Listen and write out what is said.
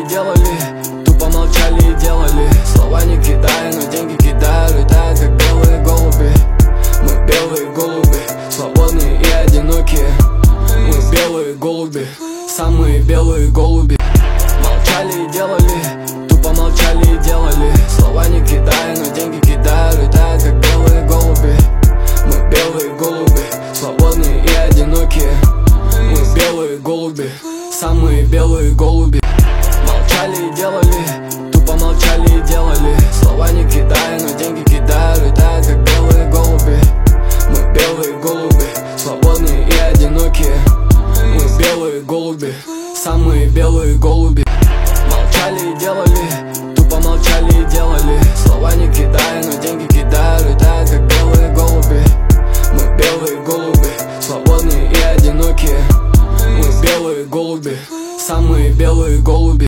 делали, тупо молчали и делали. Слова не кидая, но деньги кидаю, летают как белые голуби. Мы белые голуби, свободные и одинокие. Мы белые голуби, самые белые голуби. Молчали и делали, тупо молчали и делали. Слова не кидая, но деньги кидаю, летают как белые голуби. Мы белые голуби, свободные и одинокие. Мы белые голуби, самые белые голуби. Молчали и делали, тупо молчали и делали. Слова не кидая, но деньги кидаю, летают как белые голуби. Мы белые голуби, свободные и одинокие. Мы белые голуби, самые белые голуби. Молчали и делали, тупо молчали и делали. Слова не кидая, но деньги кидаю, летают как белые голуби. Мы белые голуби, свободные и одинокие. Мы белые голуби, самые белые голуби.